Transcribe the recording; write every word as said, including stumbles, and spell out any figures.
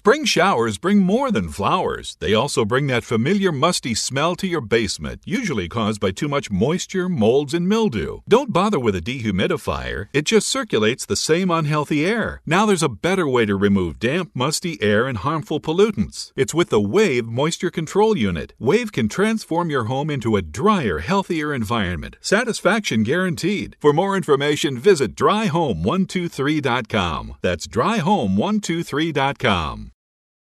Spring showers bring more than flowers. They also bring that familiar musty smell to your basement, usually caused by too much moisture, molds, and mildew. Don't bother with a dehumidifier. It just circulates the same unhealthy air. Now there's a better way to remove damp, musty air and harmful pollutants. It's with the Wave Moisture Control Unit. Wave can transform your home into a drier, healthier environment. Satisfaction guaranteed. For more information, visit dry home one two three dot com. That's dry home one two three dot com.